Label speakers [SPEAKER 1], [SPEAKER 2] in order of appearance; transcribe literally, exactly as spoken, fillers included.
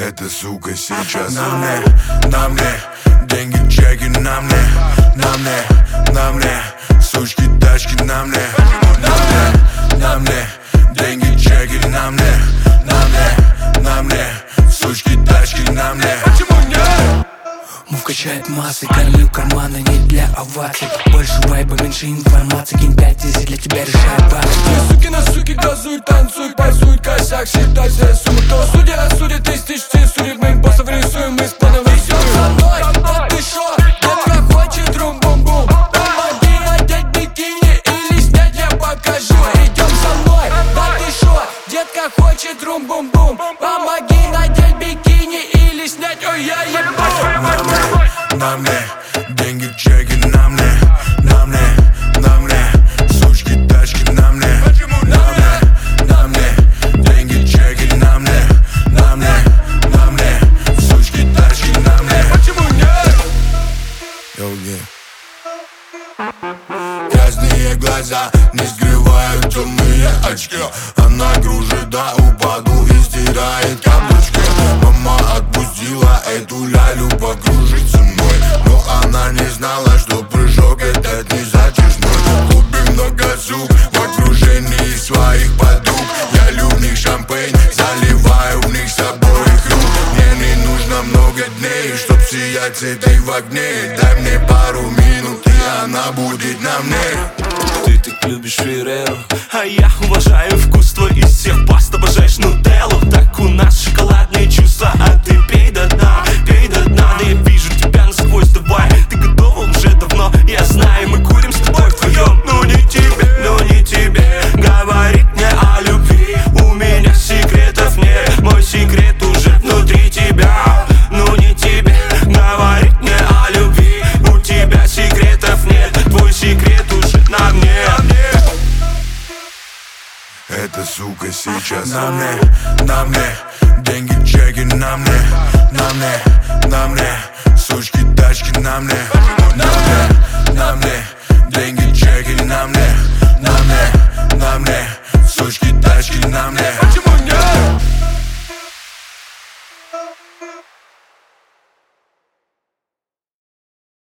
[SPEAKER 1] эта сука сейчас на мне, на мне, деньги, чеки на мне, на мне, на мне, сучки, тачки на мне, на мне, на мне, деньги, чеки на мне, на мне, на мне, сучки, тачки на мне. Почему нет?
[SPEAKER 2] Мув качает массы, кормлю карманы не для оваций. Больше вайба, меньше информации. Кинь пять изи, для тебя решает бакс.
[SPEAKER 3] Две суки на суки газуют, танцуют, пасуют косяк. Считай все суммы, кто судья судит, тысяч судит. Мы боссов рисуем, мы с планом рисуем. Со мной, да ты шо, детка хочет рум-бум-бум. Помоги надеть бикини или снять, я покажу. Идем со мной, да ты шо, детка хочет рум-бум-бум. Помоги надеть бикини или снять, ой, я ебал.
[SPEAKER 1] На мне, деньги, чеки на мне, на мне, на мне, сучки, тачки на мне, на мне, на мне, деньги, чеки на мне, на мне, на мне, сучки, тачки на мне. Почему нет? Йоу, грязные глаза не скрывают темные очки. Она кружит до упаду и стирает каблучки. Мама отпустила эту лялю покружить со мной, но она не знала, что прыжок этот не затяжной. В клубе много сук в окружении своих подруг. Я лью в них шампейн, заливаю в них с обоих рук. Мне не нужно много дней, чтоб сиять с этой в огне. Дай мне пару минут, и она будет на мне.
[SPEAKER 4] Ты так любишь Ферреро, а я уважаю вкус твой из всех паст. Обожаешь нутеллу, так у нас шоколадные чувства. А ты пей до дна, пей до дна. Да я вижу тебя насквозь, давай. Ты готова уже давно, я знаю. Мы курим с тобой вдвоем. Ну не тебе, ну не тебе говорить мне о любви. У меня секретов нет, мой секрет уже внутри тебя. Ну не тебе говорить мне о любви. У тебя секретов нет, твой секрет уже на мне.
[SPEAKER 1] Эта сука сейчас на мне, на мне, деньги, чеки на мне, на мне, на мне, сучки, тачки на мне, на мне.